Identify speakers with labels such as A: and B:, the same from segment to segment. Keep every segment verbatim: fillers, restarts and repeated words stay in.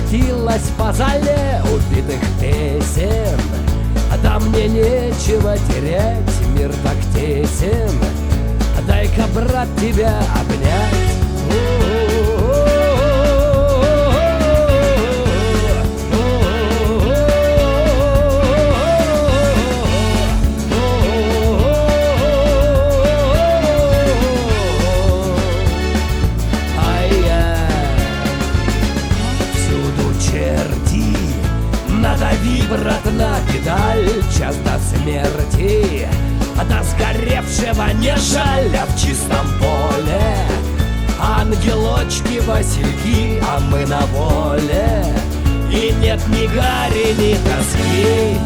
A: скатилась по зале убитых песен. Да мне нечего терять, мир так тесен. Дай-ка, брат, тебя обнять. Надави, брат, на педаль, час до смерти, до сгоревшего не жаль, а в чистом поле ангелочки, васильки, а мы на воле, и нет ни гари, ни тоски.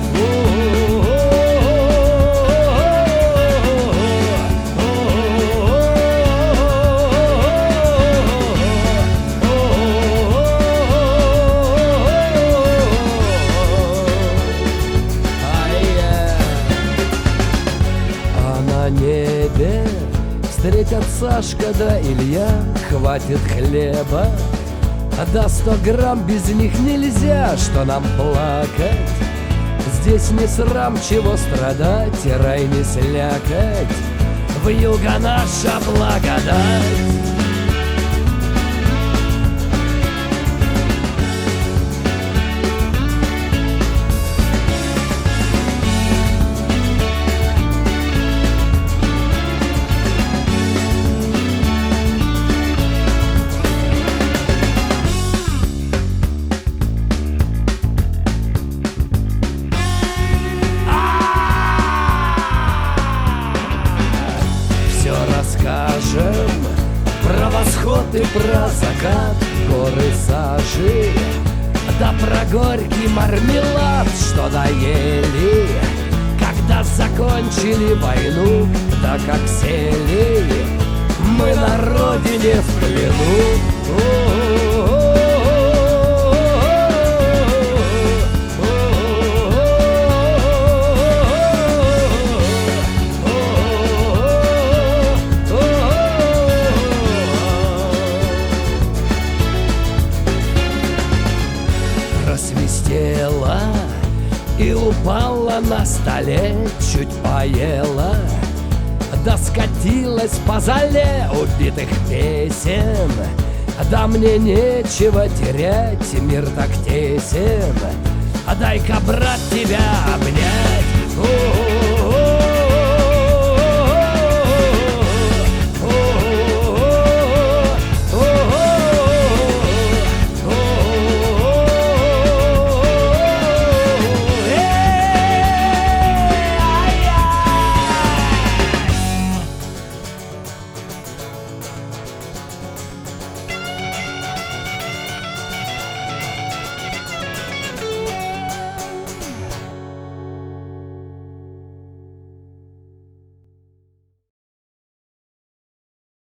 A: Небе встретят Сашка да Илья, хватит хлеба, да сто грамм без них нельзя, что нам плакать. Здесь не срам, чего страдать, и рай не слякоть, вьюга наша благодать. Расскажем про восход и про закат, горы сажи, да про горький мармелад, что доели, когда закончили войну, да как сели мы на родине в плену. Просвистела и упала на столе, чуть поела, да скатилась по зале убитых песен. Да мне нечего терять, мир так тесен, дай-ка, брат, тебя обнять.